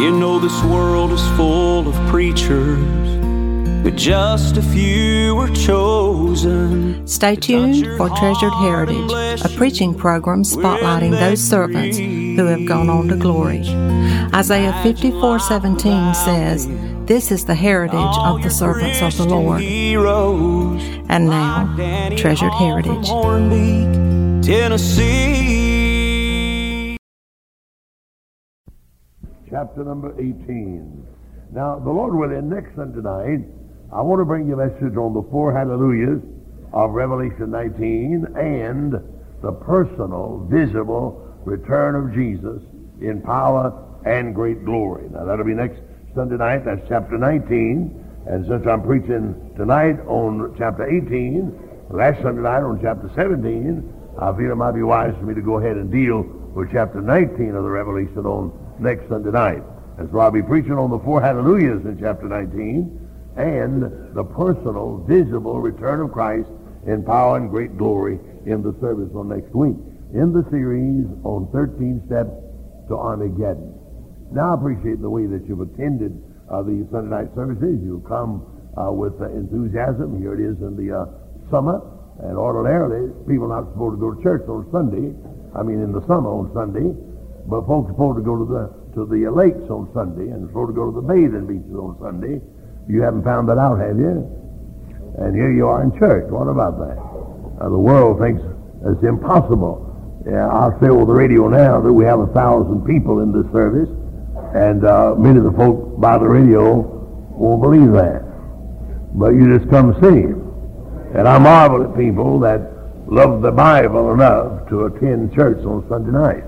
You know this world is full of preachers, but just a few were chosen. Stay tuned for Treasured Heritage, a preaching program spotlighting those servants who have gone on to glory. Isaiah 54:17 says, "This is the heritage of the servants of the Lord." And now, Treasured Heritage. Tennessee. Chapter number 18. Now, the Lord willing, next Sunday night, I want to bring you a message on the four hallelujahs of Revelation 19 and the personal, visible return of Jesus in power and great glory. Now, that'll be next Sunday night. That's chapter 19. And since I'm preaching tonight on chapter 18, last Sunday night on chapter 17, I feel it might be wise for me to go ahead and deal with chapter 19 of the Revelation on next Sunday night. And so I'll be preaching on the four hallelujahs in chapter 19 and the personal, visible return of Christ in power and great glory in the service on next week, in the series on 13 Steps to Armageddon. Now, I appreciate the way that you've attended the Sunday night services. You've come with enthusiasm. Here it is in the summer, and ordinarily people are not supposed to go to church on Sunday. I mean, in the summer on Sunday, but folks are supposed to go to the lakes on Sunday and supposed to go to the bathing beaches on Sunday. You haven't found that out, have you? And here you are in church. What about that? The world thinks it's impossible. Yeah, I'll say over the radio now that we have 1,000 people in this service, and many of the folk by the radio won't believe that. But you just come see. And I marvel at people that love the Bible enough to attend church on Sunday night.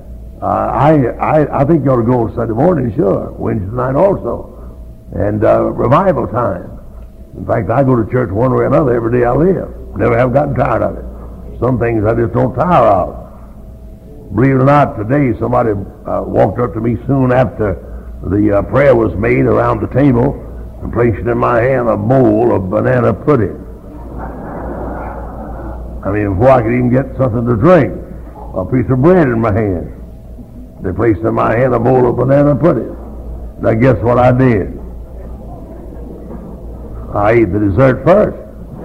I think you ought to go on Sunday morning, sure. Wednesday night also. And revival time. In fact, I go to church one way or another every day I live. Never have gotten tired of it. Some things I just don't tire of. Believe it or not, today somebody walked up to me soon after the prayer was made around the table and placed in my hand a bowl of banana pudding. I mean, before I could even get something to drink, a piece of bread in my hand. They placed in my hand a bowl of banana pudding. Now guess what I did? I ate the dessert first.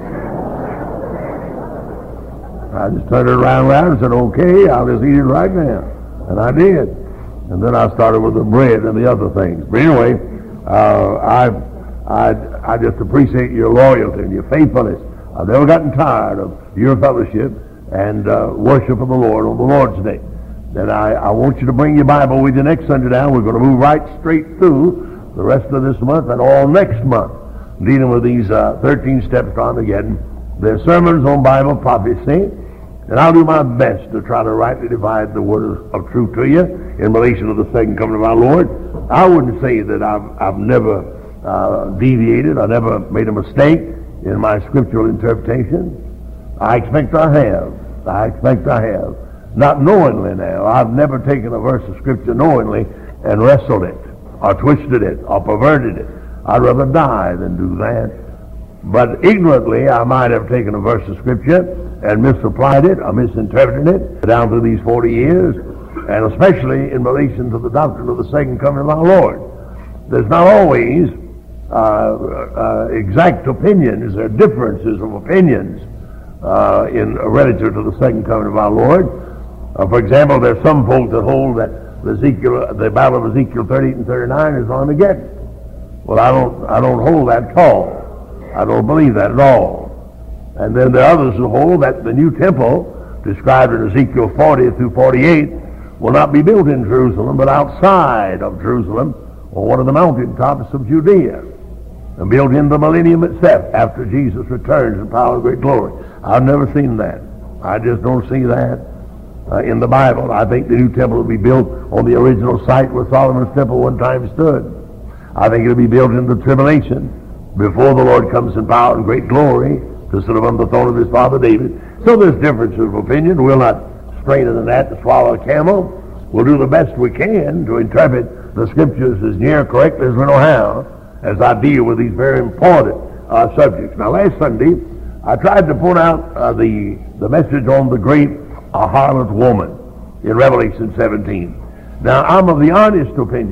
I just turned it around and said, okay, I'll just eat it right now. And I did. And then I started with the bread and the other things. But anyway, I just appreciate your loyalty and your faithfulness. I've never gotten tired of your fellowship and worship of the Lord on the Lord's Day. Then I want you to bring your Bible with you next Sunday now. We're going to move right straight through the rest of this month and all next month, dealing with these 13 steps to Armageddon. There's sermons on Bible prophecy, and I'll do my best to try to rightly divide the word of truth to you in relation to the second coming of our Lord. I wouldn't say that I've never deviated. I never made a mistake in my scriptural interpretation. I expect I have. Not knowingly now. I've never taken a verse of Scripture knowingly and wrestled it, or twisted it, or perverted it. I'd rather die than do that. But ignorantly, I might have taken a verse of Scripture and misapplied it, or misinterpreted it, down through these 40 years, and especially in relation to the doctrine of the second coming of our Lord. There's not always exact opinions. There are differences of opinions in relative to the second coming of our Lord. For example, there's some folk that hold that the battle of Ezekiel 38 and 39 is Armageddon. Well, I don't hold that at all. I don't believe that at all. And then there are others who hold that the new temple, described in Ezekiel 40 through 48, will not be built in Jerusalem, but outside of Jerusalem, on one of the mountaintops of Judea, and built in the millennium itself, after Jesus returns in power and great glory. I've never seen that. I just don't see that in the Bible. I think the new temple will be built on the original site where Solomon's temple one time stood. I think it'll be built in the tribulation before the Lord comes in power and great glory to sit upon the throne of his father David. So there's differences of opinion. We'll not strain in the gnat to swallow a camel. We'll do the best we can to interpret the Scriptures as near correctly as we know how, as I deal with these very important subjects. Now, last Sunday, I tried to point out the message on the great harlot woman in Revelation 17. Now, I'm of the honest opinion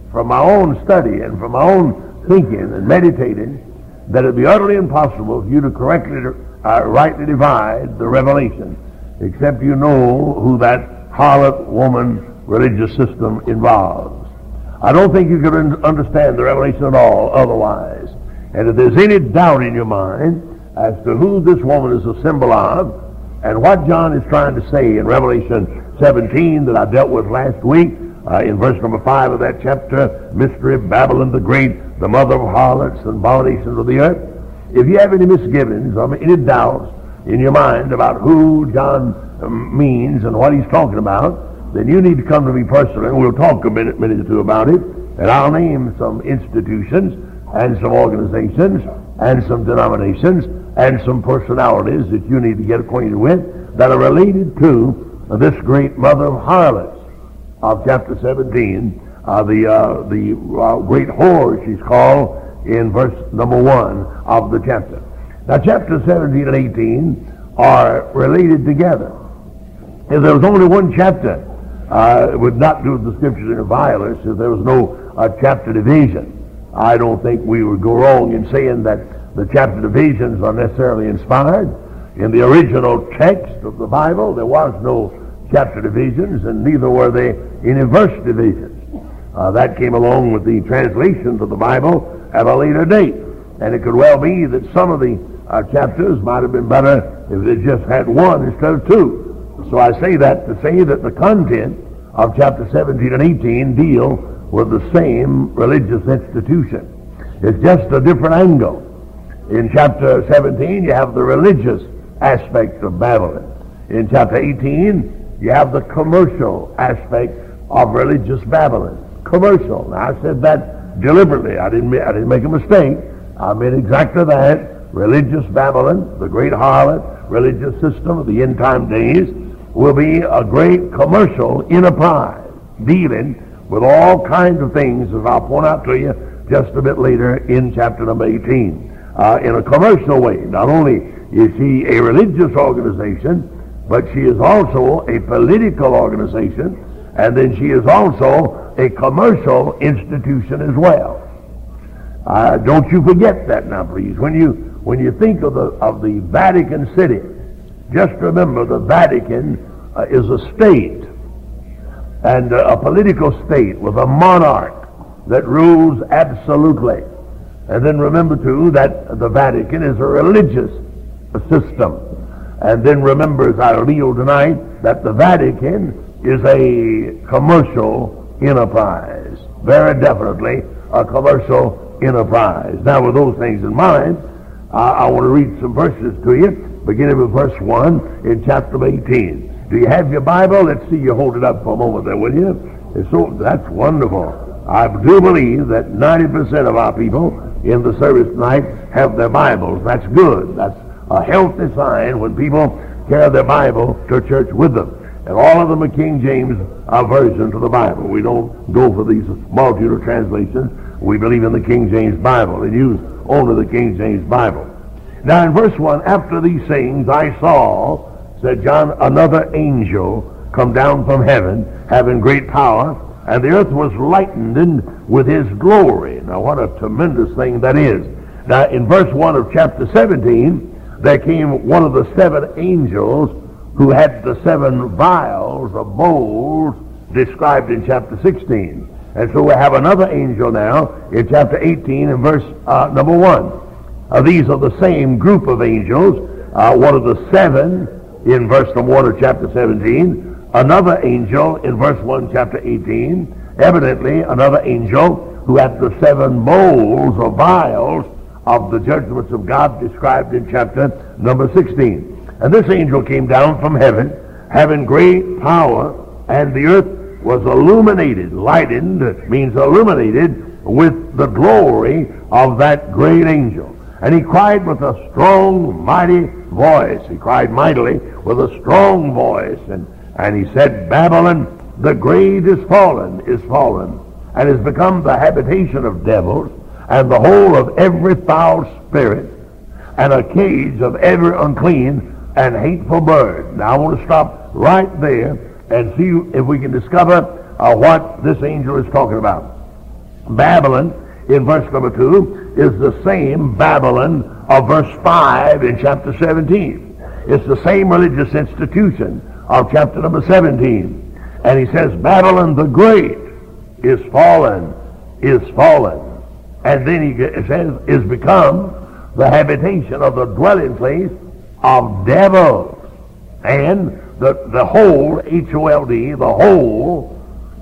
from my own study and from my own thinking and meditating that it would be utterly impossible for you to correctly, rightly divide the revelation, except you know who that harlot woman religious system involves. I don't think you can understand the revelation at all otherwise. And if there's any doubt in your mind as to who this woman is a symbol of and what John is trying to say in Revelation 17 that I dealt with last week, in verse number 5 of that chapter, Mystery of Babylon the Great, the mother of harlots and abominations of the earth. If you have any misgivings or any doubts in your mind about who John means and what he's talking about, then you need to come to me personally, and we'll talk a minute or two about it, and I'll name some institutions and some organizations and some denominations and some personalities that you need to get acquainted with that are related to this great mother of harlots of chapter 17, the great whore she's called in verse number 1 of the chapter. Now chapter 17 and 18 are related together. If there was only one chapter, it would not do the scriptures in violence if there was no chapter division. I don't think we would go wrong in saying that the chapter divisions are necessarily inspired. In the original text of the Bible, there was no chapter divisions, and neither were they any verse divisions. That came along with the translations of the Bible at a later date. And it could well be that some of the chapters might have been better if they just had one instead of two. So I say that to say that the content of chapter 17 and 18 deal with the same religious institution. It's just a different angle. In chapter 17, you have the religious aspect of Babylon. In chapter 18, you have the commercial aspect of religious Babylon. Commercial. Now, I said that deliberately. I didn't make a mistake. I meant exactly that. Religious Babylon, the great harlot religious system of the end time days, will be a great commercial enterprise dealing with all kinds of things, as I'll point out to you just a bit later in chapter number 18. In a commercial way. Not only is she a religious organization, but she is also a political organization, and then she is also a commercial institution as well. Don't you forget that now, please. When you think of the Vatican City, just remember the Vatican is a state, and a political state with a monarch that rules absolutely. And then remember, too, that the Vatican is a religious system. And then remember, as I reveal tonight, that the Vatican is a commercial enterprise. Very definitely a commercial enterprise. Now, with those things in mind, I want to read some verses to you, beginning with verse 1 in chapter 18. Do you have your Bible? Let's see you hold it up for a moment there, will you? That's wonderful. I do believe that 90% of our people in the service tonight have their Bibles. That's good. That's a healthy sign when people carry their Bible to church with them. And all of them are King James versions of the Bible. We don't go for these multitude of translations. We believe in the King James Bible and use only the King James Bible. Now in verse 1, after these things I saw, said John, another angel come down from heaven, having great power, and the earth was lightened with his glory. Now what a tremendous thing that is. Now in verse 1 of chapter 17, there came one of the 7 angels who had the 7 vials of bowls described in chapter 16. And so we have another angel now in chapter 18 and verse number 1. These are the same group of angels. One of the 7 in verse number 1 of chapter 17. Another angel in verse 1 chapter 18. Evidently another angel who had the 7 bowls or vials of the judgments of God described in chapter number 16. And this angel came down from heaven, having great power, and the earth was illuminated. Lightened means illuminated with the glory of that great angel. And he cried with a strong, mighty voice. He cried mightily with a strong voice. And he said, Babylon, the great is fallen, and has become the habitation of devils, and the hole of every foul spirit, and a cage of every unclean and hateful bird. Now I want to stop right there and see if we can discover what this angel is talking about. Babylon in verse number 2 is the same Babylon of verse 5 in chapter 17. It's the same religious institution of chapter number 17. And he says, Babylon the Great is fallen, is fallen. And then he says, is become the habitation of the dwelling place of devils. And the whole, H-O-L-D, the whole,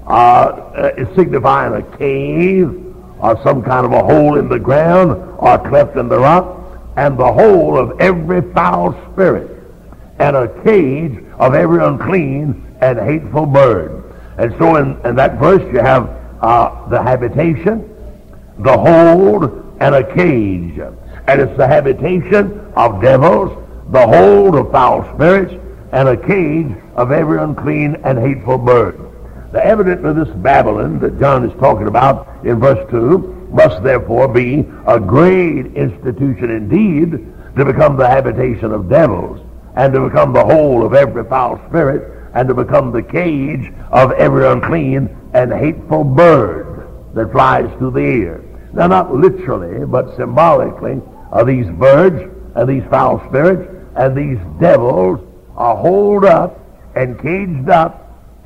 is signifying a cave or some kind of a hole in the ground or a cleft in the rock, and the whole of every foul spirit, and a cage of every unclean and hateful bird. And so in that verse you have the habitation, the hold, and a cage. And it's the habitation of devils, the hold of foul spirits, and a cage of every unclean and hateful bird. The evidence of this Babylon that John is talking about in verse 2 must therefore be a great institution indeed to become the habitation of devils, and to become the whole of every foul spirit, and to become the cage of every unclean and hateful bird that flies through the air. Now, not literally, but symbolically, these birds and these foul spirits and these devils are holed up and caged up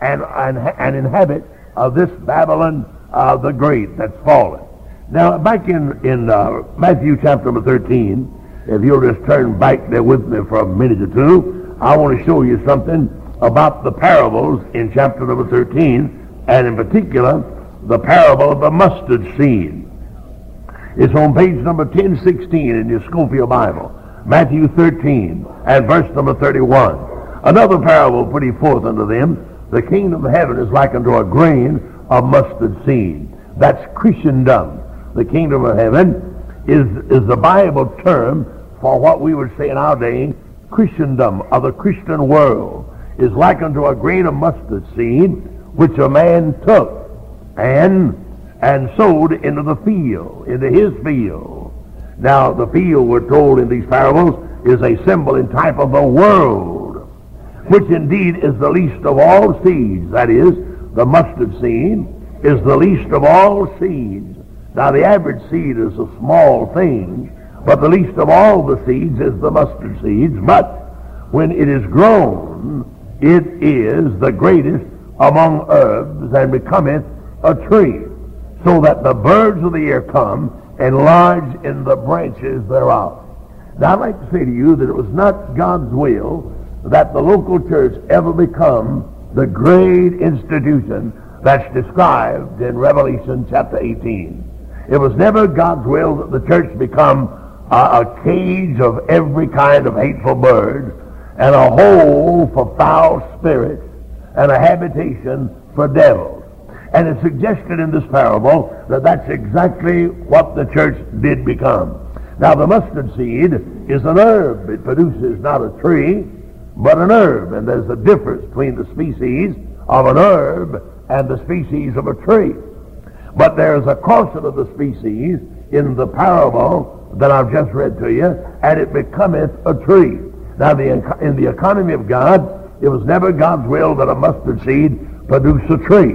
and inhabit this Babylon the Great that's fallen. Now, back in Matthew chapter number 13, if you'll just turn back there with me for a minute or two, I want to show you something about the parables in chapter number 13, and in particular, the parable of the mustard seed. It's on page number 1016 in your Scofield Bible, Matthew 13 and verse number 31. Another parable putting forth unto them, the kingdom of heaven is like unto a grain of mustard seed. That's Christendom. The kingdom of heaven is the Bible term for what we would say in our day, Christendom, or the Christian world, is like unto a grain of mustard seed, which a man took and sowed into the field, into his field. Now, the field, we're told in these parables, is a symbol and type of the world, which indeed is the least of all seeds. That is, the mustard seed is the least of all seeds. Now, the average seed is a small thing, but the least of all the seeds is the mustard seeds. But when it is grown, it is the greatest among herbs, and becometh a tree, so that the birds of the air come and lodge in the branches thereof. Now, I'd like to say to you that it was not God's will that the local church ever become the great institution that's described in Revelation chapter 18. It was never God's will that the church become a cage of every kind of hateful bird, and a hole for foul spirits, and a habitation for devils. And it's suggested in this parable that that's exactly what the church did become. Now, the mustard seed is an herb. It produces not a tree, but an herb. And there's a difference between the species of an herb and the species of a tree. But there's a crossing of the species in the parable that I've just read to you, and it becometh a tree. Now, in the economy of God, it was never God's will that a mustard seed produce a tree.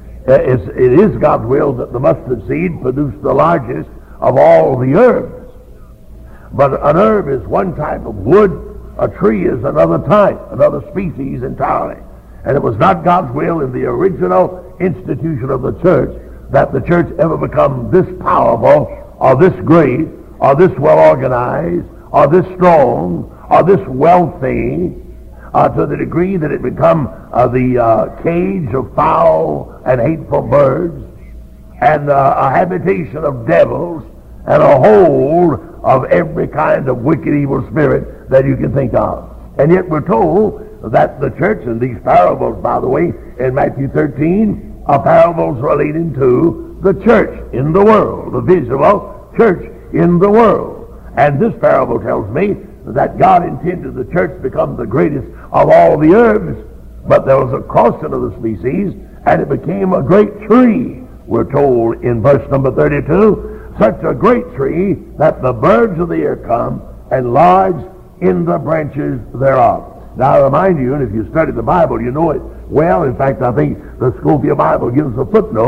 It is God's will that the mustard seed produce the largest of all the herbs. But an herb is one type of wood, a tree is another type, another species entirely. And it was not God's will in the original institution of the church that the church ever become this powerful, or this great, or this well organized, or this strong, or this wealthy, to the degree that it become the cage of foul and hateful birds, and a habitation of devils, and a hold of every kind of wicked evil spirit that you can think of. And yet we're told that the church, and these parables, by the way, in Matthew 13, are parables relating to the church in the world, the visible church in the world. And this parable tells me that God intended the church become the greatest of all the herbs, but there was a crossing of the species, and it became a great tree, we're told in verse number 32, such a great tree that the birds of the air come and lodge in the branches thereof. Now, I remind you, and if you study the Bible, you know it well. In fact, I think the Scofield Bible gives a footnote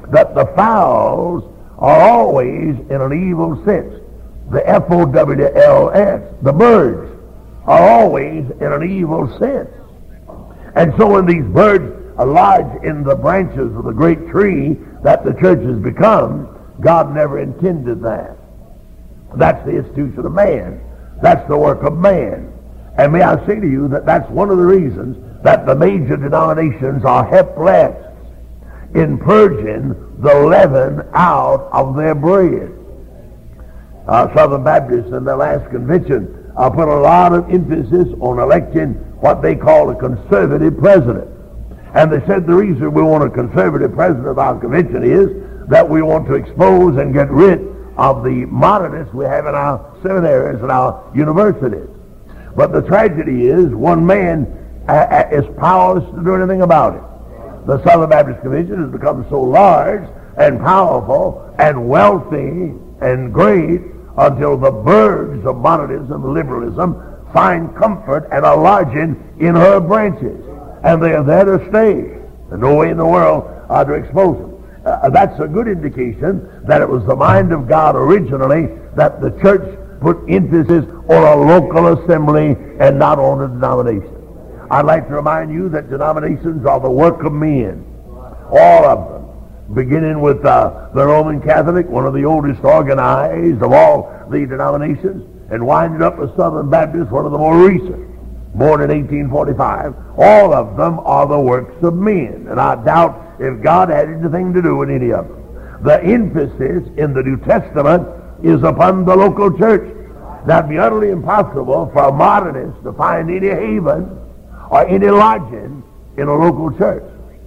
that the fowls are always in an evil sense. The F-O-W-L-S, the birds, are always in an evil sense. And so when these birds are lodged in the branches of the great tree that the church has become, God never intended that. That's the institution of man. That's the work of man. And may I say to you that that's one of the reasons that the major denominations are helpless in purging the leaven out of their bread. Southern Baptists in their last convention put a lot of emphasis on electing what they call a conservative president. And they said the reason we want a conservative president of our convention is that we want to expose and get rid of the modernists we have in our seminaries and our universities. But the tragedy is one man is powerless to do anything about it. The Southern Baptist Convention has become so large and powerful and wealthy and great until the birds of modernism and liberalism find comfort and a lodging in her branches. And they are there to stay. There's no way in the world to expose them. That's a good indication that it was the mind of God originally that the church put emphasis on a local assembly and not on a denomination. I'd like to remind you that denominations are the work of men. All of them. Beginning with the Roman Catholic, one of the oldest organized of all the denominations, and winding up with Southern Baptist, one of the more recent, born in 1845. All of them are the works of men, and I doubt if God had anything to do with any of them. The emphasis in the New Testament is upon the local church. Now, it'd be utterly impossible for a modernist to find any haven or any lodging in a local church.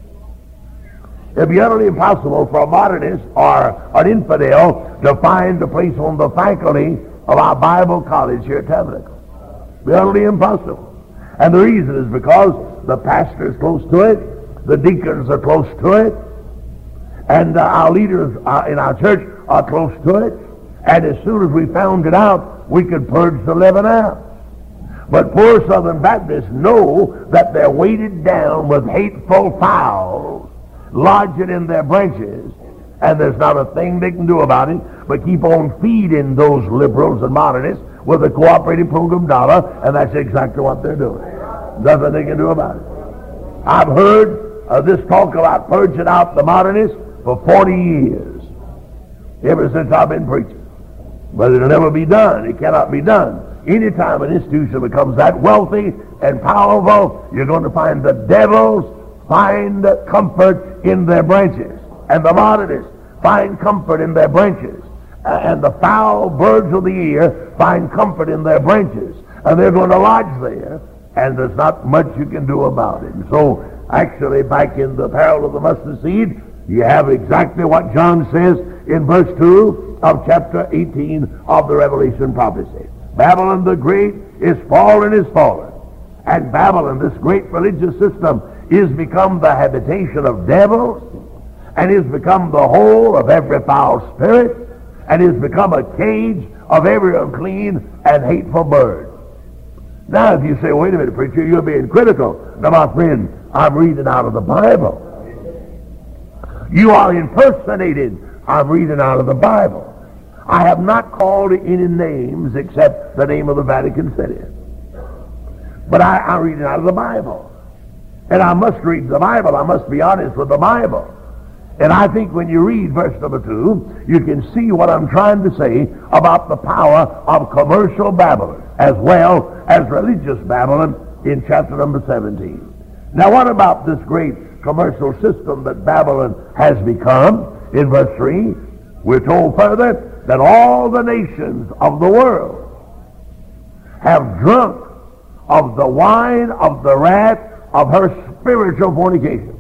It'd be utterly impossible for a modernist or an infidel to find a place on the faculty of our Bible college here at Tabernacle. It'd be utterly impossible. And the reason is because the pastor is close to it, the deacons are close to it, and our leaders in our church are close to it. And as soon as we found it out, we could purge the leaven out. But poor Southern Baptists know that they're weighted down with hateful fowls lodging in their branches, and there's not a thing they can do about it but keep on feeding those liberals and modernists with a cooperative program dollar, and that's exactly what they're doing. Nothing they can do about it. I've heard this talk about purging out the modernists for 40 years, ever since I've been preaching. But it'll never be done. It cannot be done. Anytime an institution becomes that wealthy and powerful, you're going to find the devils find comfort in their branches, and the modernists find comfort in their branches, and the foul birds of the air find comfort in their branches, and they're going to lodge there, and there's not much you can do about it. And so, actually, back in the parable of the mustard seed, you have exactly what John says in verse 2 of chapter 18 of the Revelation prophecy. Babylon the Great is fallen, and Babylon, this great religious system, is become the habitation of devils, and is become the hole of every foul spirit, and is become a cage of every unclean and hateful bird. Now, if you say, wait a minute, preacher, you're being critical. Now, my friend, I'm reading out of the Bible. You are impersonating. I'm reading out of the Bible. I have not called any names except the name of the Vatican City. But I'm reading out of the Bible. And I must read the Bible. I must be honest with the Bible. And I think when you read verse number 2, you can see what I'm trying to say about the power of commercial Babylon as well as religious Babylon in chapter number 17. Now, what about this great commercial system that Babylon has become? In verse 3, we're told further that all the nations of the world have drunk of the wine of the wrath of her spiritual fornication.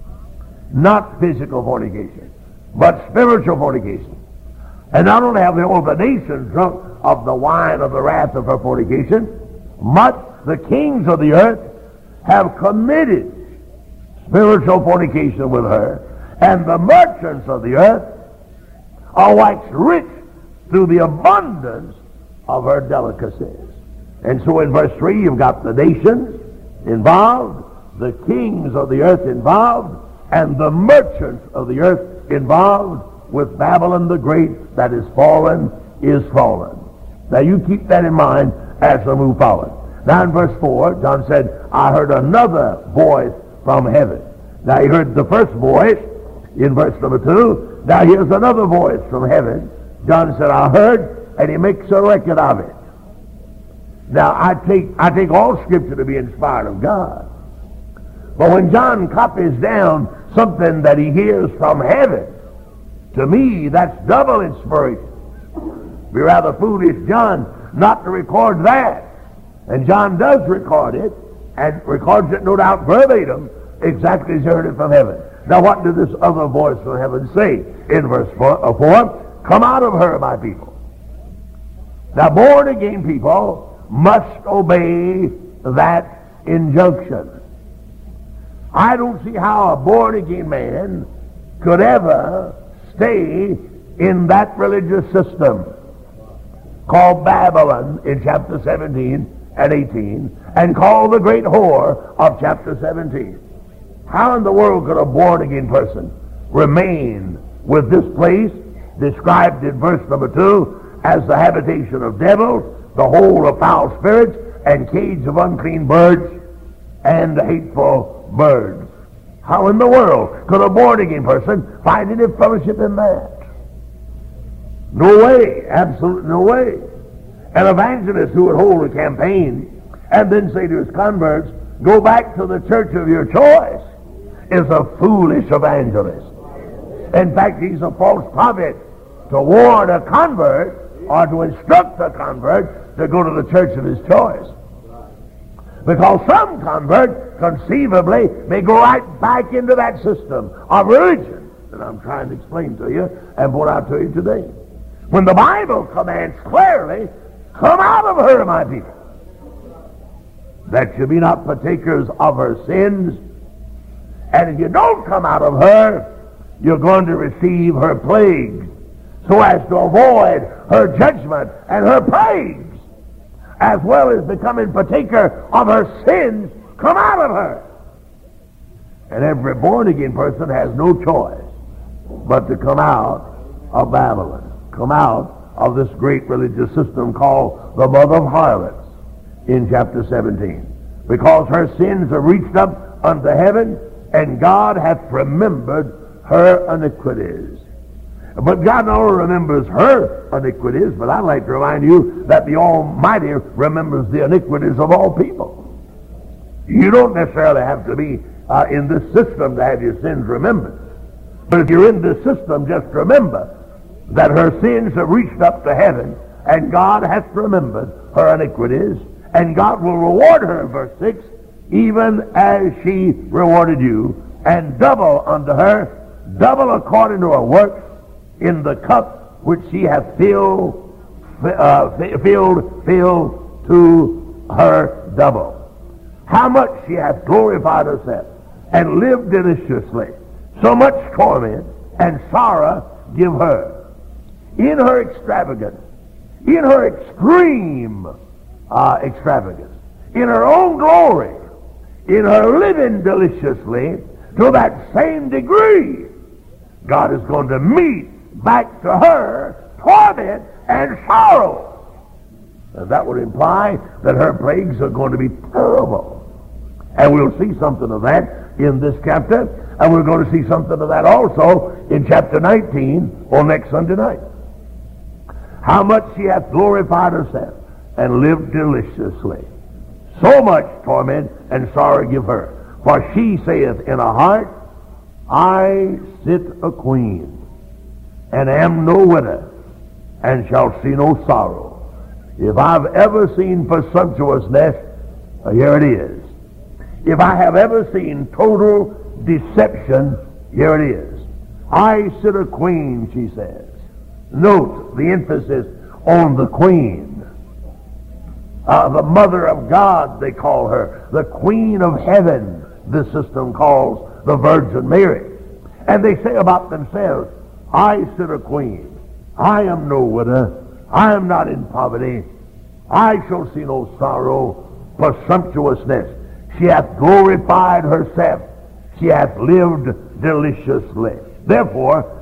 Not physical fornication, but spiritual fornication. And not only have all the nations drunk of the wine of the wrath of her fornication, but the kings of the earth have committed spiritual fornication with her, and the merchants of the earth are waxed rich through the abundance of her delicacies. And so in verse 3, you've got the nations involved, the kings of the earth involved, and the merchants of the earth involved with Babylon the Great that is fallen is fallen. Now you keep that in mind as we move forward. Now in verse 4, John said, I heard another voice from heaven. Now he heard the first voice in verse number 2. Now here's another voice from heaven. John said, I heard, and he makes a record of it. Now I take all Scripture to be inspired of God. But when John copies down something that he hears from heaven, to me that's double inspiration. It'd be rather foolish, John, not to record that. And John does record it, and records it no doubt verbatim, exactly as he heard it from heaven. Now what did this other voice from heaven say in verse 4? Come out of her, my people. Now born again people must obey that injunction. I don't see how a born again man could ever stay in that religious system called Babylon in chapter 17 and 18, and called the great whore of chapter 17. How in the world could a born again person remain with this place described in verse number 2 as the habitation of devils, the hole of foul spirits, and cage of unclean birds and hateful birds? How in the world could a born again person find any fellowship in that? No way, absolutely no way. An evangelist who would hold a campaign and then say to his converts, go back to the church of your choice, is a foolish evangelist. In fact, he's a false prophet to warn a convert or to instruct a convert to go to the church of his choice. Because some convert conceivably may go right back into that system of religion that I'm trying to explain to you and point out to you today. When the Bible commands clearly, come out of her, my people, that you be not partakers of her sins. And if you don't come out of her, you're going to receive her plagues, so as to avoid her judgment and her plagues, as well as becoming partaker of her sins. Come out of her. And every born-again person has no choice but to come out of Babylon, come out of this great religious system called the mother of harlots in chapter 17. Because her sins have reached up unto heaven, and God hath remembered her iniquities. But God not only remembers her iniquities, but I'd like to remind you that the Almighty remembers the iniquities of all people. You don't necessarily have to be in this system to have your sins remembered. But if you're in this system, just remember that her sins have reached up to heaven, and God hath remembered her iniquities, and God will reward her, verse 6, even as she rewarded you, and double unto her, double according to her works, in the cup which she hath filled to her double. How much she hath glorified herself, and lived deliciously. So much torment and sorrow give her. In her extravagance, in her extreme extravagance, in her own glory, in her living deliciously, to that same degree, God is going to meet back to her torment and sorrow. And that would imply that her plagues are going to be terrible. And we'll see something of that in this chapter, and we're going to see something of that also in chapter 19 on next Sunday night. How much she hath glorified herself and lived deliciously. So much torment and sorrow give her. For she saith in her heart, I sit a queen, and am no widow, and shall see no sorrow. If I've ever seen presumptuousness, here it is. If I have ever seen total deception, here it is. I sit a queen, she says. Note the emphasis on the queen. The mother of God, they call her. The queen of heaven, this system calls the Virgin Mary. And they say about themselves, I sit a queen. I am no widow. I am not in poverty. I shall see no sorrow. Presumptuousness. She hath glorified herself. She hath lived deliciously. Therefore,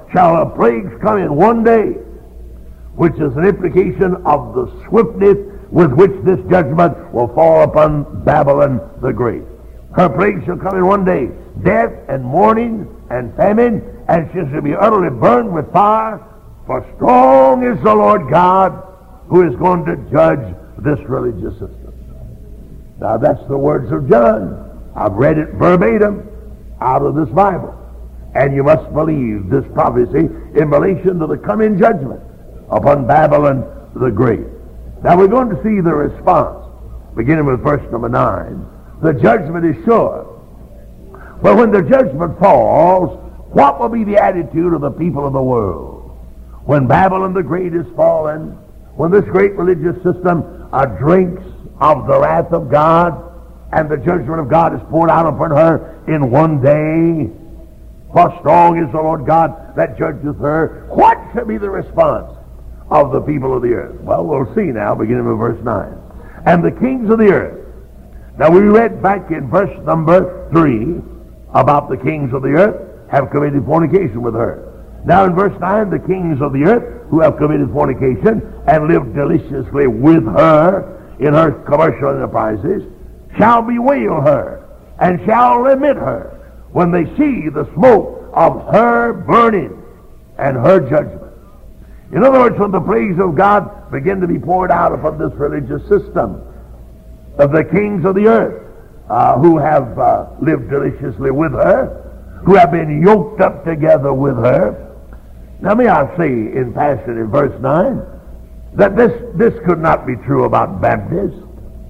shall the plagues come in one day, which is an implication of the swiftness with which this judgment will fall upon Babylon the Great. Her plagues shall come in one day, death and mourning and famine, and she shall be utterly burned with fire, for strong is the Lord God who is going to judge this religious system. Now that's the words of John. I've read it verbatim out of this Bible. And you must believe this prophecy in relation to the coming judgment upon Babylon the Great. Now we're going to see the response, beginning with verse number 9. The judgment is sure. But when the judgment falls, what will be the attitude of the people of the world? When Babylon the Great is fallen, when this great religious system drinks of the wrath of God, and the judgment of God is poured out upon her in one day, for strong is the Lord God that judgeth her, what shall be the response of the people of the earth? Well, we'll see now, beginning with verse 9. And the kings of the earth. Now we read back in verse number 3 about the kings of the earth have committed fornication with her. Now in verse 9, the kings of the earth who have committed fornication and lived deliciously with her in her commercial enterprises shall bewail her and shall lament her when they see the smoke of her burning and her judgment. In other words, when the plagues of God begin to be poured out upon this religious system of the kings of the earth who have lived deliciously with her, who have been yoked up together with her. Now may I say in passing in verse 9 that this could not be true about Baptists.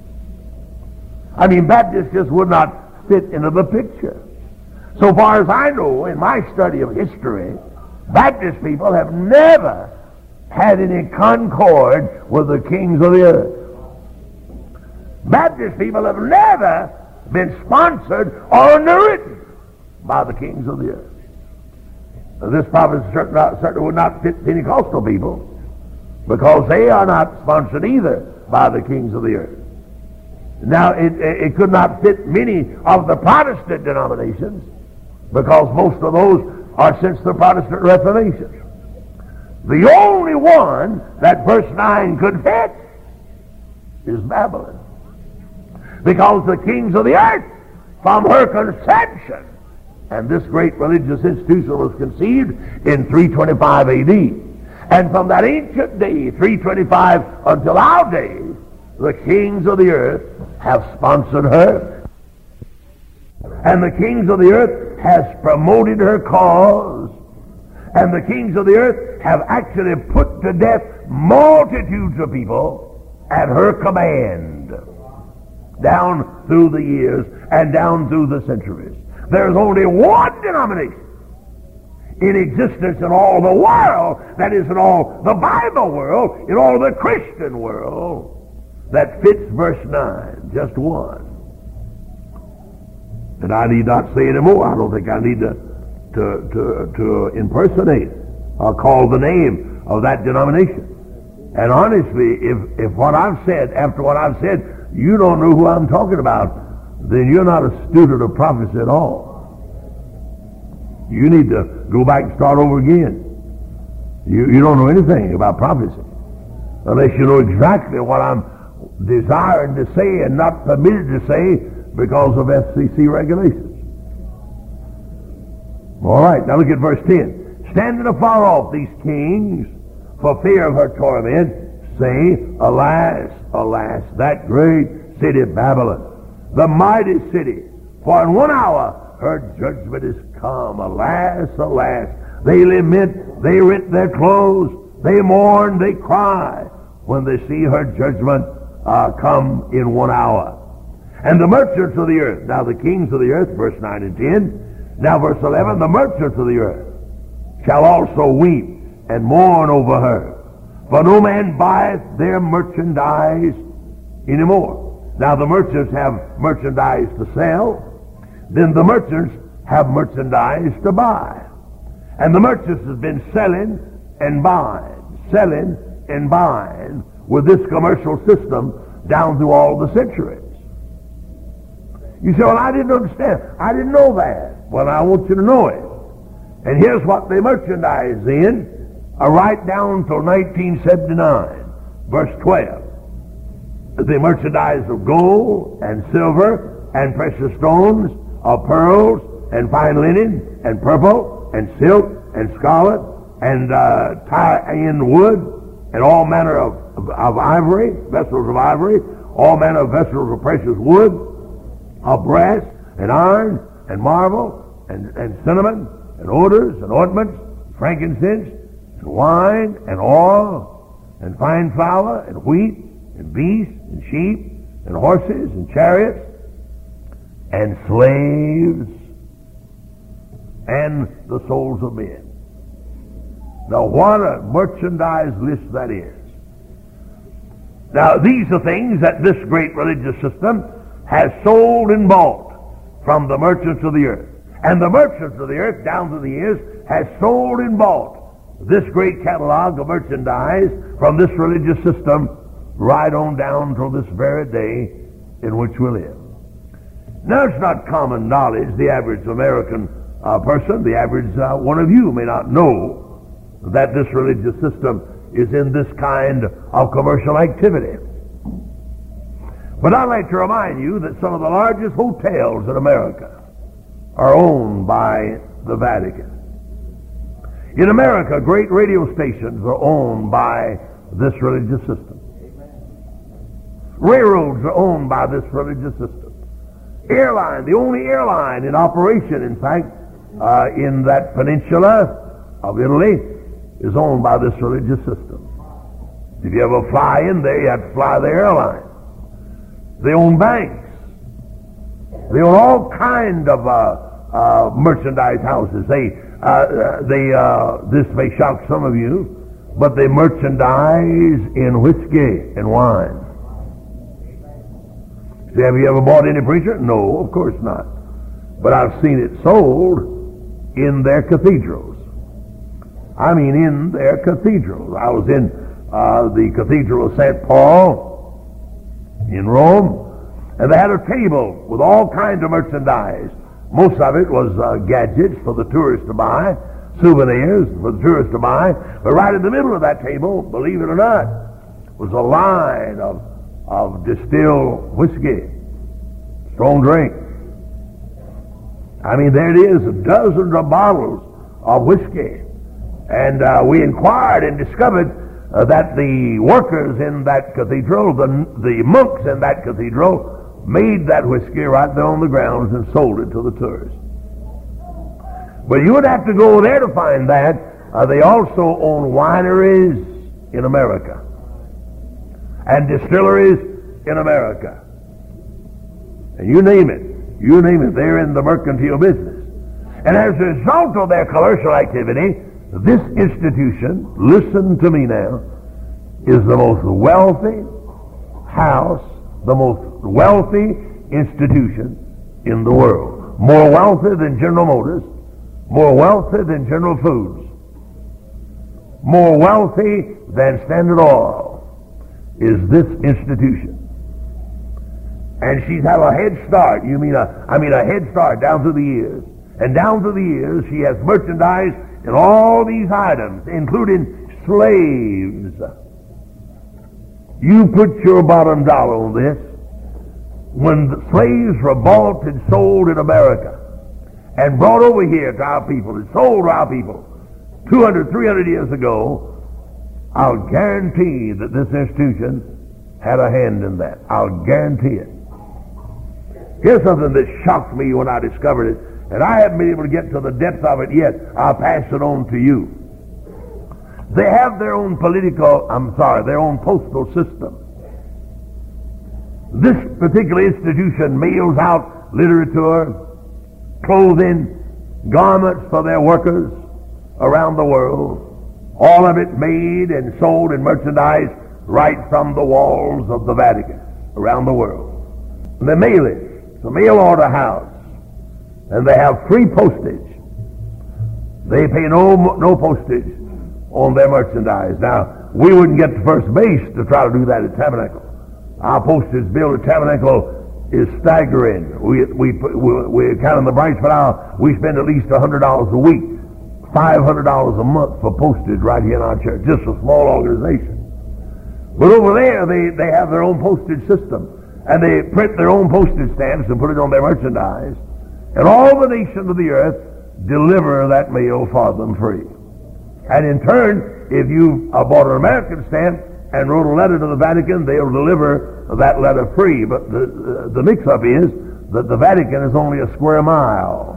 I mean, Baptists just would not fit into the picture. So far as I know, in my study of history, Baptist people have never had any concord with the kings of the earth. Baptist people have never been sponsored or underwritten by the kings of the earth. Now, this prophecy certainly would not fit Pentecostal people, because they are not sponsored either by the kings of the earth. Now, it could not fit many of the Protestant denominations, because most of those are since the Protestant Reformation. The only one that verse 9 could fit is Babylon. Because the kings of the earth, from her conception, and this great religious institution was conceived in 325 A.D., and from that ancient day, 325, until our day, the kings of the earth have sponsored her, and the kings of the earth has promoted her cause, and the kings of the earth have actually put to death multitudes of people at her command, down through the years and down through the centuries. There's only one denomination in existence in all the world, that is, in all the Bible world, in all the Christian world, that fits verse 9, just one. And I need not say any more. I don't think I need to impersonate or call the name of that denomination. And honestly, if what I've said, after what I've said, you don't know who I'm talking about, then you're not a student of prophecy at all. You need to go back and start over again. You don't know anything about prophecy unless you know exactly what I'm desiring to say and not permitted to say because of FCC regulations. All right, now look at verse 10. Standing afar off, these kings, for fear of her torment, say, alas, alas, that great city Babylon, the mighty city, for in 1 hour her judgment is come. Alas, alas. They lament, they rent their clothes, they mourn, they cry when they see her judgment come in 1 hour. And the merchants of the earth, now the kings of the earth, verse 9 and 10, now verse 11, the merchants of the earth shall also weep and mourn over her, for no man buyeth their merchandise anymore. Now the merchants have merchandise to sell, then the merchants have merchandise to buy. And the merchants have been selling and buying with this commercial system down through all the centuries. You say, well, I didn't understand. I didn't know that. Well, I want you to know it. And here's what they merchandise in, right down till 1979, verse 12. They merchandise of gold and silver and precious stones, of pearls and fine linen and purple and silk and scarlet and tie-in wood and all manner of ivory, vessels of ivory, all manner of vessels of precious wood, of brass and iron and marble and cinnamon and odors and ointments, frankincense and wine and oil and fine flour and wheat and beasts and sheep and horses and chariots and slaves and the souls of men. Now, what a merchandise list that is. Now, these are things that this great religious system has sold and bought from the merchants of the earth. And the merchants of the earth, down through the years, has sold and bought this great catalog of merchandise from this religious system right on down till this very day in which we live. Now, it's not common knowledge. The average American person, the average one of you may not know that this religious system is in this kind of commercial activity. But I'd like to remind you that some of the largest hotels in America are owned by the Vatican. In America, great radio stations are owned by this religious system. Railroads are owned by this religious system. Airline, the only airline in operation, in fact, in that peninsula of Italy, is owned by this religious system. If you ever fly in there, you have to fly the airline. They own banks. They own all kind of merchandise houses. This may shock some of you, but they merchandise in whiskey and wine. See, have you ever bought any preacher? No, of course not. But I've seen it sold in their cathedrals. I mean, in their cathedrals. I was in the Cathedral of St. Paul in Rome, and they had a table with all kinds of merchandise. Most of it was gadgets for the tourists to buy, souvenirs for the tourists to buy. But right in the middle of that table, believe it or not, was a line of distilled whiskey, strong drink. I mean, there it is, dozens of bottles of whiskey. And we inquired and discovered that the workers in that cathedral, the monks in that cathedral, made that whiskey right there on the grounds and sold it to the tourists. But you would have to go there to find that. They also own wineries in America and distilleries in America. And you name it, they're in the mercantile business. And as a result of their commercial activity, this institution, listen to me now, is the most wealthy house, the most wealthy institution in the world. More wealthy than General Motors, more wealthy than General Foods, more wealthy than Standard Oil is this institution. And she's had a head start. A head start down through the years. And down through the years, she has merchandise in all these items, including slaves. You put your bottom dollar on this. When the slaves were bought and sold in America and brought over here to our people and sold to our people 200, 300 years ago, I'll guarantee that this institution had a hand in that. I'll guarantee it. Here's something that shocked me when I discovered it, and I haven't been able to get to the depth of it yet. I'll pass it on to you. They have their own their own postal system. This particular institution mails out literature, clothing, garments for their workers around the world. All of it made and sold and merchandised right from the walls of the Vatican around the world. And they mail it. It's a mail order house. And they have free postage. They pay no postage on their merchandise. Now, we wouldn't get to first base to try to do that at Tabernacle. Our postage bill at Tabernacle is staggering. We count on the branch, but we spend at least $100 a week $500 a month for postage right here in our church, just a small organization. But over there, they have their own postage system, and they print their own postage stamps and put it on their merchandise, and all the nations of the earth deliver that mail for them free. And in turn, if you bought an American stamp and wrote a letter to the Vatican, they'll deliver that letter free. But the mix-up is that the Vatican is only a square mile.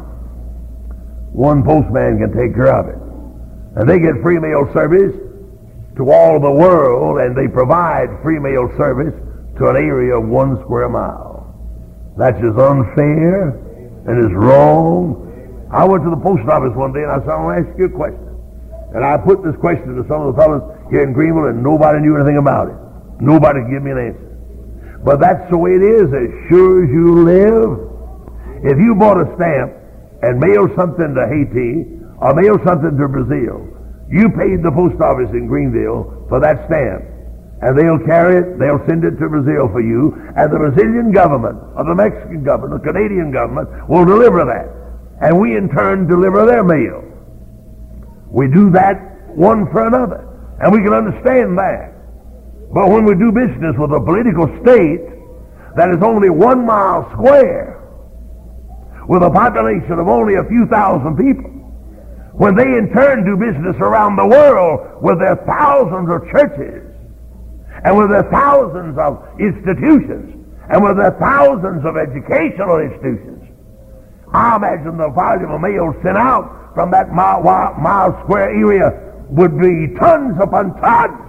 One postman can take care of it. And they get free mail service to all the world, and they provide free mail service to an area of 1 square mile. That's just unfair and is wrong. I went to the post office one day and I said, I want to ask you a question. And I put this question to some of the fellows here in Greenville, and nobody knew anything about it. Nobody could give me an answer. But that's the way it is, as sure as you live. If you bought a stamp and mailed something to Haiti or mailed something to Brazil, you paid the post office in Greenville for that stamp. And they'll carry it, they'll send it to Brazil for you, and the Brazilian government, or the Mexican government, the Canadian government will deliver that. And we in turn deliver their mail. We do that one for another, and we can understand that. But when we do business with a political state that is only 1 mile square, with a population of only a few thousand people, when they in turn do business around the world with their thousands of churches, and with their thousands of institutions, and with their thousands of educational institutions, I imagine the volume of mail sent out from that mile square area would be tons upon tons.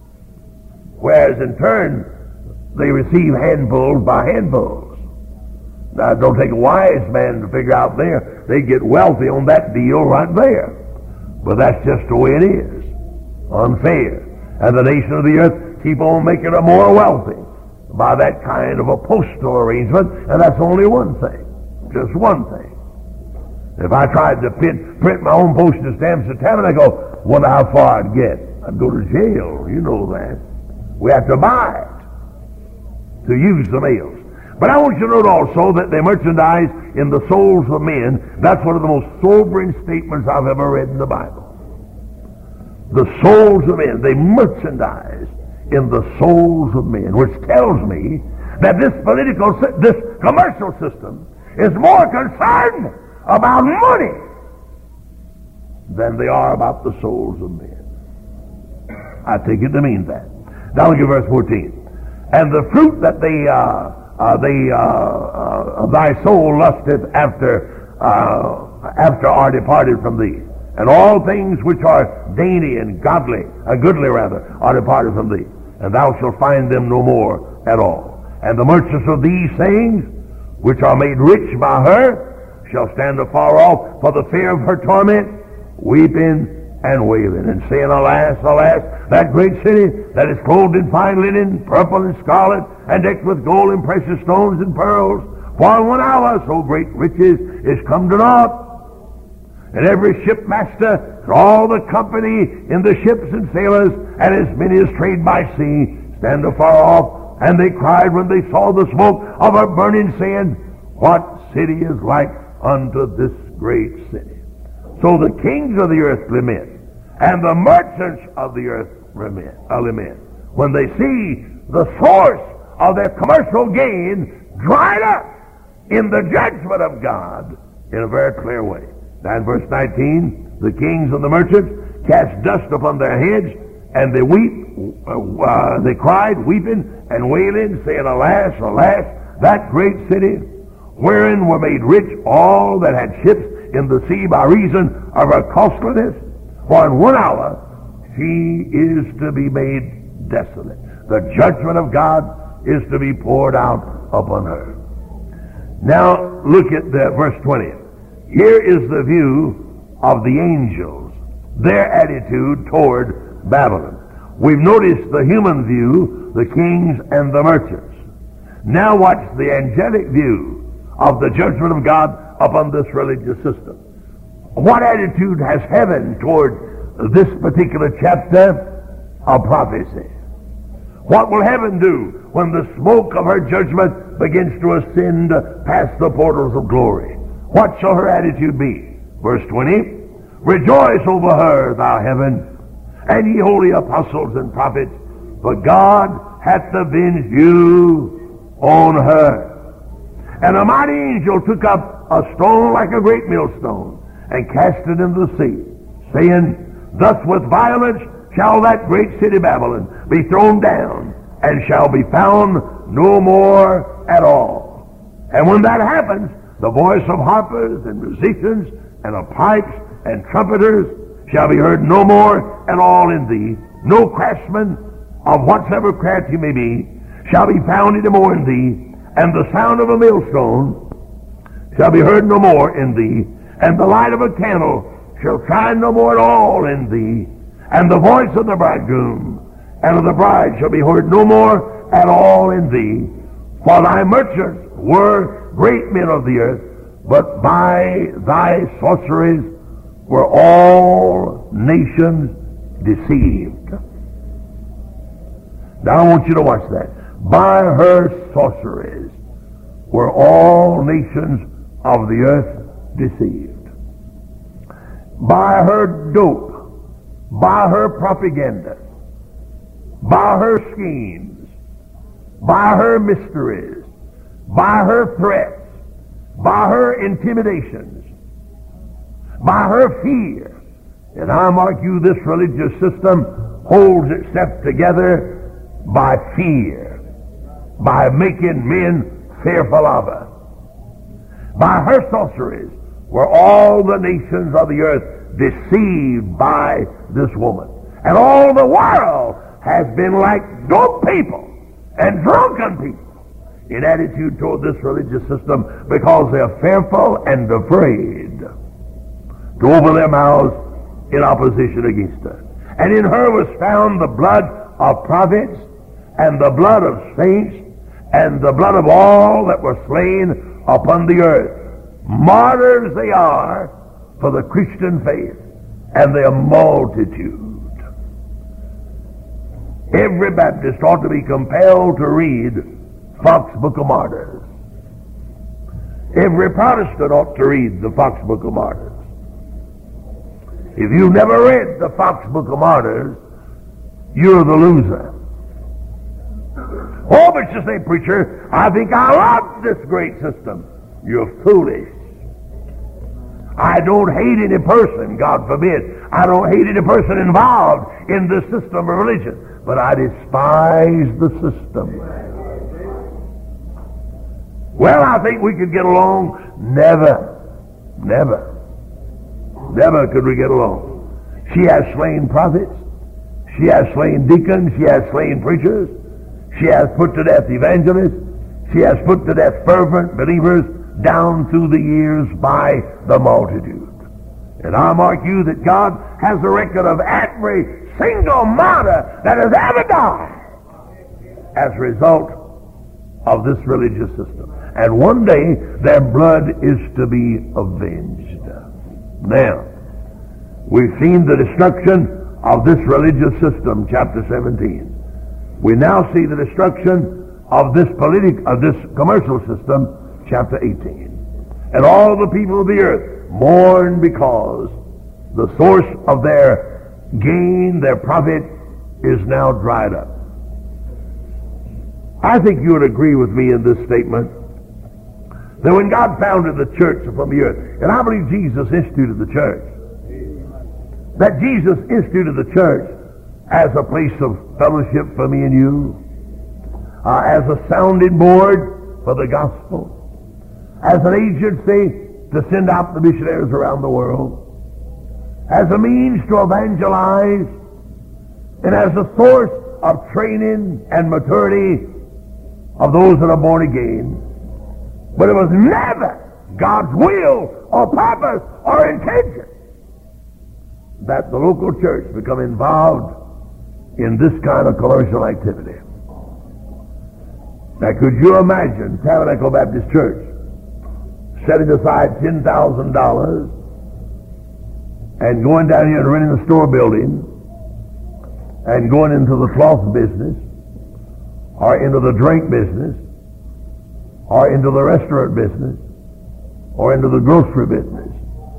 Whereas in turn, they receive handfuls by handfuls. Now, it don't take a wise man to figure out there. They get wealthy on that deal right there. But that's just the way it is. Unfair. And the nation of the earth keep on making them more wealthy by that kind of a postal arrangement, and that's only one thing. Just one thing. If I tried to print my own postage stamps at town, I go, wonder how far I'd get. I'd go to jail. You know that. We have to buy it to use the mails. But I want you to note also that they merchandise in the souls of men. That's one of the most sobering statements I've ever read in the Bible. The souls of men. They merchandise in the souls of men, which tells me that this commercial system is more concerned about money than they are about the souls of men. I take it to mean that. Now look at verse 14. And the fruit that thy soul lusteth after are departed from thee, and all things which are dainty and goodly are departed from thee, and thou shalt find them no more at all. And the merchants of these things, which are made rich by her, shall stand afar off for the fear of her torment, weeping and wailing, and saying, Alas, alas, that great city that is clothed in fine linen, purple and scarlet, and decked with gold and precious stones and pearls, for in 1 hour so great riches is come to naught. And every shipmaster, and all the company in the ships and sailors, and as many as trade by sea, stand afar off, and they cried when they saw the smoke of her burning, saying, What city is like unto this great city? So the kings of the earth lament, and the merchants of the earth lament, when they see the source of their commercial gain dried up in the judgment of God in a very clear way. Now in verse 19, the kings and the merchants cast dust upon their heads, and they they cried, weeping and wailing, saying, Alas, alas, that great city, wherein were made rich all that had ships in the sea by reason of her costliness, for in 1 hour she is to be made desolate. The judgment of God is to be poured out upon her. Now look at verse 20. Here is the view of the angels, their attitude toward Babylon. We've noticed the human view, the kings and the merchants. Now watch the angelic view of the judgment of God upon this religious system. What attitude has heaven toward this particular chapter of prophecy? What will heaven do when the smoke of her judgment begins to ascend past the portals of glory? What shall her attitude be? Verse 20, Rejoice over her, thou heaven, and ye holy apostles and prophets, for God hath avenged you on her. And a mighty angel took up a stone like a great millstone, and cast it into the sea, saying, Thus with violence shall that great city Babylon be thrown down, and shall be found no more at all. And when that happens, the voice of harpers and musicians and of pipes and trumpeters shall be heard no more at all in thee. No craftsman of whatsoever craft he may be shall be found any more in thee. And the sound of a millstone shall be heard no more in thee. And the light of a candle shall shine no more at all in thee. And the voice of the bridegroom and of the bride shall be heard no more at all in thee. For thy merchants were great men of the earth, but by thy sorceries were all nations deceived. Now I want you to watch that. By her sorceries were all nations of the earth deceived. By her dope, by her propaganda, by her schemes, by her mysteries, by her threats, by her intimidations, by her fear. And I mark you, this religious system holds itself together by fear, by making men fearful of her. By her sorceries were all the nations of the earth deceived by this woman. And all the world has been like dope people and drunken people in attitude toward this religious system, because they are fearful and afraid to open their mouths in opposition against her. And in her was found the blood of prophets and the blood of saints and the blood of all that were slain upon the earth. Martyrs they are for the Christian faith, and they are multitude. Every Baptist ought to be compelled to read Fox Book of Martyrs. Every Protestant ought to read the Fox Book of Martyrs. If you've never read the Fox Book of Martyrs, you're the loser. Oh, but you say, preacher, I think I love this great system. You're foolish. I don't hate any person, God forbid. I don't hate any person involved in this system of religion. But I despise the system. Well, I think we could get along. Never could we get along. She has slain prophets. She has slain deacons. She has slain preachers. She has put to death evangelists. She has put to death fervent believers down through the years by the multitude. And I mark you that God has a record of every single martyr that has ever died as a result of this religious system. And one day their blood is to be avenged. Now, we've seen the destruction of this religious system, chapter 17. We now see the destruction of this commercial system, chapter 18. And all the people of the earth mourn because the source of their gain, their profit, is now dried up. I think you would agree with me in this statement that when God founded the church upon the earth, and I believe Jesus instituted the church, that Jesus instituted the church as a place of fellowship for me and you, as a sounding board for the gospel, as an agency to send out the missionaries around the world, as a means to evangelize, and as a source of training and maturity of those that are born again. But it was never God's will or purpose or intention that the local church become involved in this kind of commercial activity. Now, could you imagine Tabernacle Baptist Church setting aside $10,000 and going down here and renting a store building and going into the cloth business or into the drink business or into the restaurant business or into the grocery business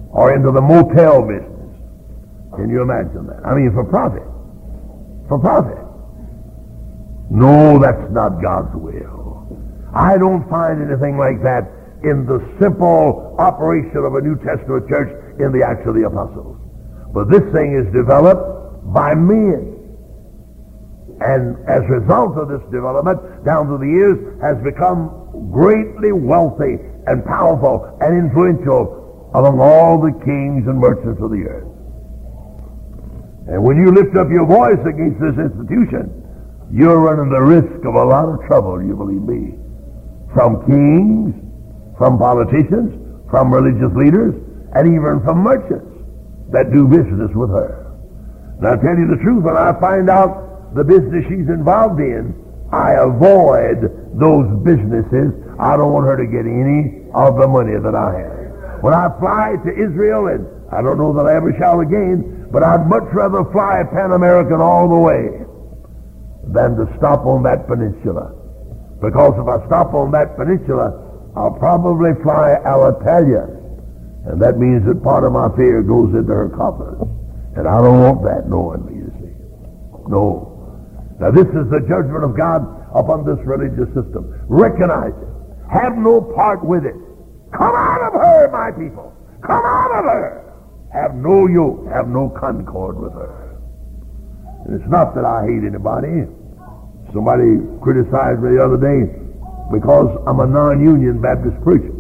or into the motel business. Can you imagine that? I mean, for profit. For profit. No, that's not God's will. I don't find anything like that in the simple operation of a New Testament church in the Acts of the Apostles. But this thing is developed by men. And as a result of this development, down through the years, has become greatly wealthy and powerful and influential among all the kings and merchants of the earth. And when you lift up your voice against this institution, you're running the risk of a lot of trouble, you believe me. From kings, from politicians, from religious leaders, and even from merchants that do business with her. And I'll tell you the truth, when I find out the business she's involved in, I avoid those businesses. I don't want her to get any of the money that I have. When I fly to Israel, and I don't know that I ever shall again, but I'd much rather fly Pan American all the way than to stop on that peninsula. Because if I stop on that peninsula, I'll probably fly Alitalia. And that means that part of my fare goes into her coffers. And I don't want that knowing me, you see. No. Now this is the judgment of God upon this religious system. Recognize it. Have no part with it. Come out of her, my people. Come out of her. Have no yoke. Have no concord with her. And it's not that I hate anybody. Somebody criticized me the other day because I'm a non-union Baptist preacher.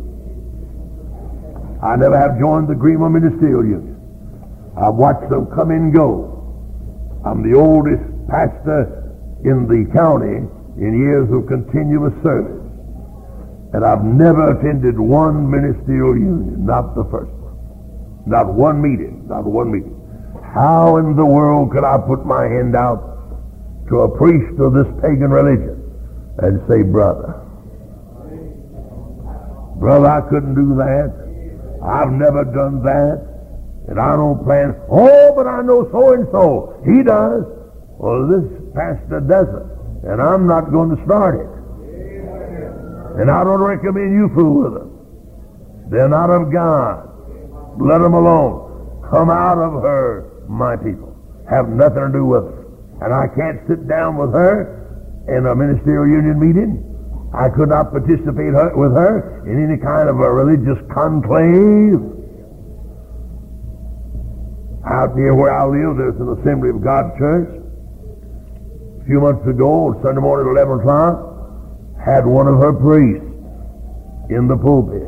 I never have joined the Greenville Ministerial Union. I've watched them come and go. I'm the oldest pastor in the county in years of continuous service. And I've never attended one ministerial union, not the first one. Not one meeting, not one meeting. How in the world could I put my hand out to a priest of this pagan religion and say, brother, I couldn't do that. I've never done that. And I don't plan, but I know so-and-so. He does. Well, this pastor doesn't. And I'm not going to start it. And I don't recommend you fool with them. They're not of God. Let them alone. Come out of her, my people. Have nothing to do with her. And I can't sit down with her in a ministerial union meeting. I could not participate with her in any kind of a religious conclave. Out near where I live, there's an Assembly of God church. A few months ago, on Sunday morning at 11 o'clock, had one of her priests in the pulpit.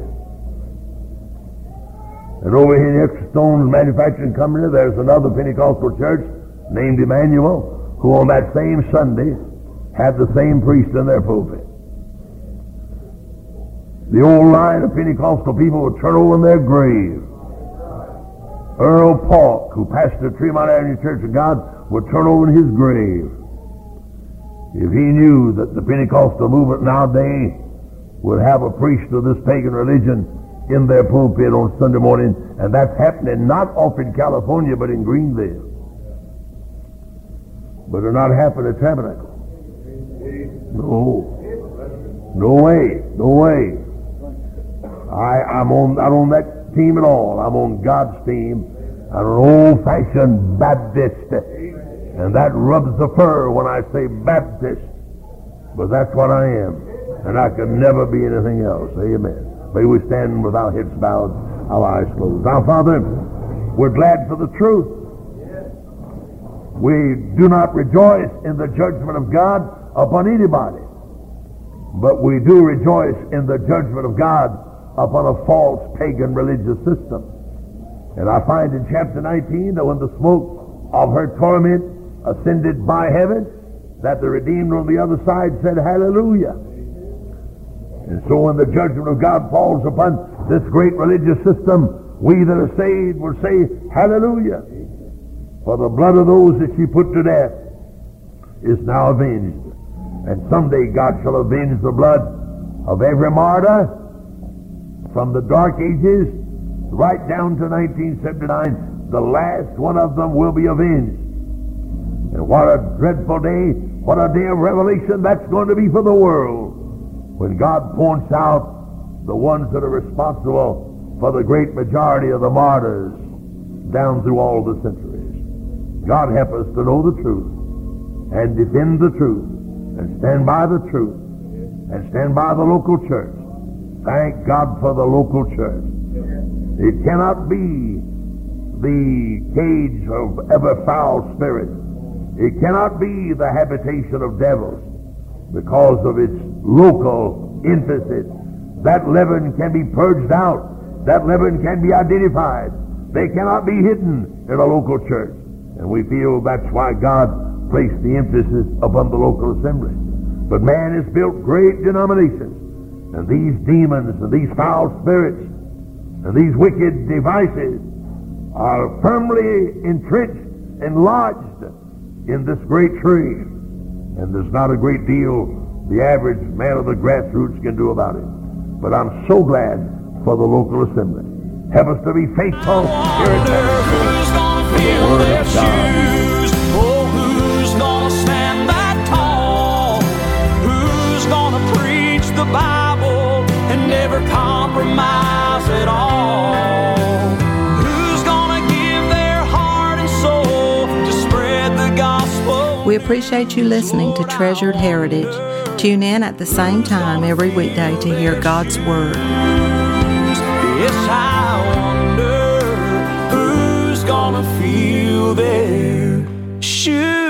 And over here in the Extra Stones Manufacturing Company, there's another Pentecostal church named Emmanuel, who on that same Sunday had the same priest in their pulpit. The old line of Pentecostal people would turn over in their grave. Earl Polk, who pastored Tremont Avenue Church of God, would turn over in his grave if he knew that the Pentecostal movement nowadays would have a priest of this pagan religion in their pulpit on Sunday morning, and that's happening not off in California, but in Greenville. But it'll not happen at Tabernacle. No way. I'm not on that team at all. I'm on God's team. I'm an old-fashioned Baptist. And that rubs the fur when I say Baptist. But that's what I am. And I could never be anything else. Amen. May we stand with our heads bowed, our eyes closed. Now, Father, we're glad for the truth. We do not rejoice in the judgment of God upon anybody. But we do rejoice in the judgment of God upon a false pagan religious system. And I find in chapter 19 that when the smoke of her torment ascended by heaven, that the redeemed on the other side said, hallelujah. And so when the judgment of God falls upon this great religious system, we that are saved will say, hallelujah. For the blood of those that she put to death is now avenged. And someday God shall avenge the blood of every martyr from the dark ages right down to 1979. The last one of them will be avenged. And what a dreadful day, what a day of revelation that's going to be for the world, when God points out the ones that are responsible for the great majority of the martyrs down through all the centuries. God help us to know the truth and defend the truth and stand by the truth and stand by the local church. Thank God for the local church. It cannot be the cage of ever foul spirits. It cannot be the habitation of devils because of its local emphasis. That leaven can be purged out. That leaven can be identified. They cannot be hidden in a local church. And we feel that's why God placed the emphasis upon the local assembly. But man has built great denominations, and these demons and these foul spirits and these wicked devices are firmly entrenched and lodged in this great tree. And there's not a great deal the average man of the grassroots can do about it. But I'm so glad for the local assembly. Help us to be faithful here at the Word of God. Oh, who's gonna stand that tall? Who's gonna preach the Bible and never compromise at all? Who's gonna give their heart and soul to spread the gospel? We appreciate you listening to Treasured Heritage. Tune in at the same time every weekday to hear God's Word. Yes, I wonder who's gonna feel their shoes.